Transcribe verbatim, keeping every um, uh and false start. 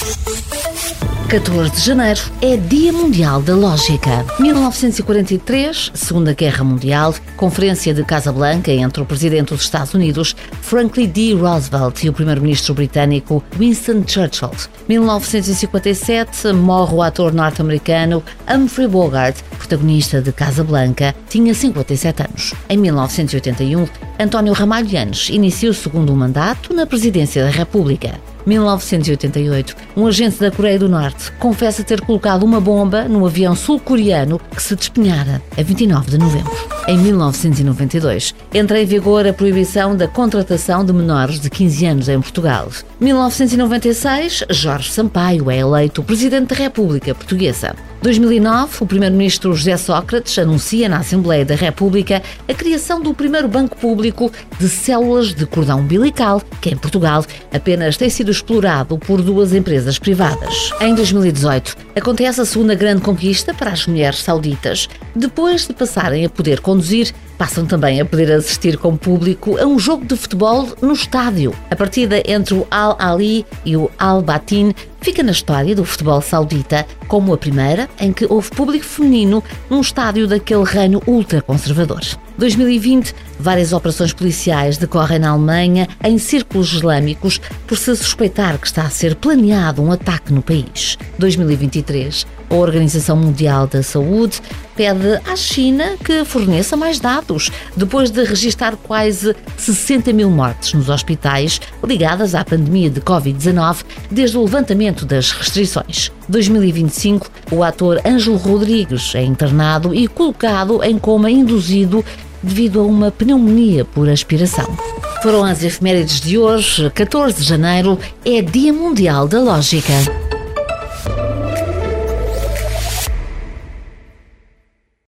catorze de janeiro é Dia Mundial da Lógica. mil novecentos e quarenta e três, Segunda Guerra Mundial, Conferência de Casablanca entre o Presidente dos Estados Unidos, Franklin D. Roosevelt, e o Primeiro-Ministro britânico, Winston Churchill. mil novecentos e cinquenta e sete, morre o ator norte-americano Humphrey Bogart, protagonista de Casablanca, tinha cinquenta e sete anos. Em mil novecentos e oitenta e um, António Ramalho Yanes inicia o segundo mandato na Presidência da República. mil novecentos e oitenta e oito, um agente da Coreia do Norte confessa ter colocado uma bomba no avião sul-coreano que se despenhara a vinte e nove de novembro. Em mil novecentos e noventa e dois, entra em vigor a proibição da contratação de menores de quinze anos em Portugal. mil novecentos e noventa e seis, Jorge Sampaio é eleito Presidente da República Portuguesa. dois mil e nove, o Primeiro-Ministro José Sócrates anuncia na Assembleia da República a criação do primeiro banco público de células de cordão umbilical, que em Portugal apenas tem sido explorado por duas empresas privadas. Em dois mil e dezoito, acontece a segunda grande conquista para as mulheres sauditas. Depois de passarem a poder conduzir, passam também a poder assistir com público a um jogo de futebol no estádio. A partida entre o Al Ahly e o Al Batin fica na história do futebol saudita como a primeira em que houve público feminino num estádio daquele reino ultraconservador. dois mil e vinte, várias operações policiais decorrem na Alemanha em círculos islâmicos por se suspeitar que está a ser planeado um ataque no país. dois mil e vinte e três, a Organização Mundial da Saúde pede à China que forneça mais dados, depois de registrar quase sessenta mil mortes nos hospitais ligadas à pandemia de covid dezanove desde o levantamento das restrições. dois mil e vinte e cinco, o ator Ângelo Rodrigues é internado e colocado em coma induzido devido a uma pneumonia por aspiração. Foram as efemérides de hoje. catorze de janeiro é Dia Mundial da Lógica.